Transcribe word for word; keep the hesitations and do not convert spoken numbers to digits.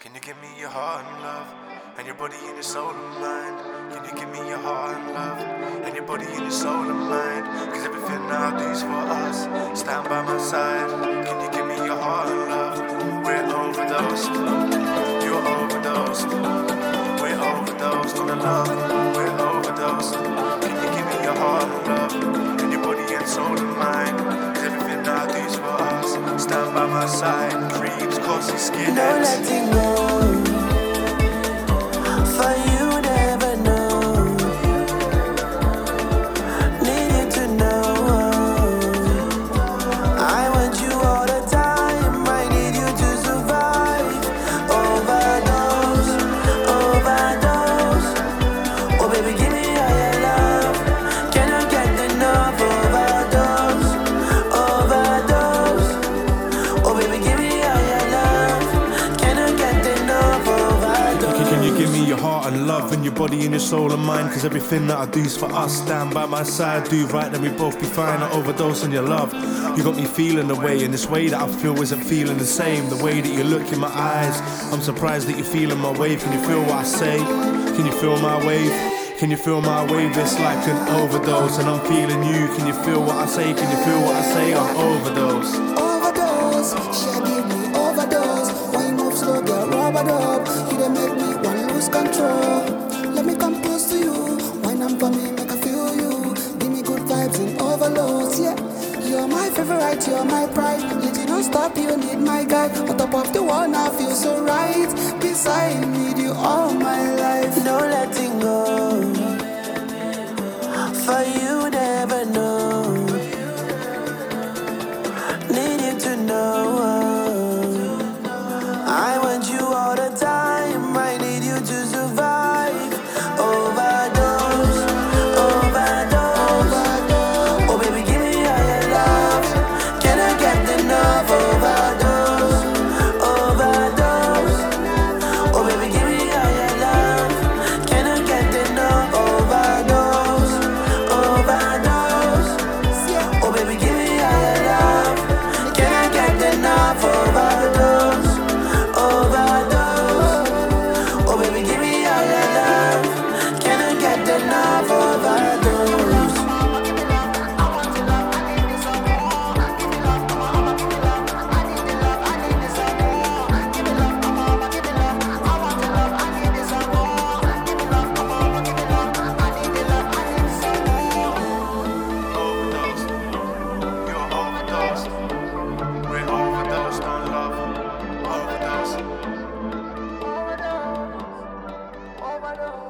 Can you give me your heart and love, and your body and your soul and mind? Can you give me your heart and love, and your body and your soul and mind? Cause everything I do is for us, stand by my side. Can you give me your heart and love? We're overdosed, you're overdosed. We're overdosed on the love, we're overdosed. Can you give me your heart and love, and your body and soul and mind? Cause everything I do is for us, stand by my side. Creeps, costly skinheads. No letting go. For you never know. Needed to know. I want you all the time. I need you to survive. Overdose, overdose. Oh baby, give me all your love. Cannot get enough. Overdose, overdose. Oh baby, give me all your love. Cannot get enough. Overdose. Can you give me your heart and love and your body and your soul and mind? Cause everything that I do is for us, stand by my side. Do right, then we both be fine. I overdose on your love. You got me feeling the way, and this way that I feel isn't feeling the same. The way that you look in my eyes, I'm surprised that you're feeling my wave. Can you feel what I say? Can you feel my wave? Can you feel my wave? It's like an overdose, and I'm feeling you. Can you feel what I say? Can you feel what I say? I'm overdose. Overdose, she give me overdose. Wine up slow, girl, rub it up. You done make me want lose control. Let me come close to you. Wine up for me, make I feel you. Give me good vibes and overloads, yeah. You're my favorite, you're my pride. Let you don't stop, you need my guide. On top of the wall, I feel so right. Beside me, need you all my life. No letting go. For you never know. Needed to know. I want you all the time. I need you to survive. Overdose, overdose. Oh baby, give me all your love. Can I get enough? Overdose, overdose. Oh baby, give me all your love. Can I get enough? Overdose, overdose. Oh baby, give me all your love. Can I get enough? Overdose, overdose. Oh baby, give me all your love. Can I get enough? Overdose. Overdosed, you're overdosed. We're overdosed on love, overdose. Overdose, overdose.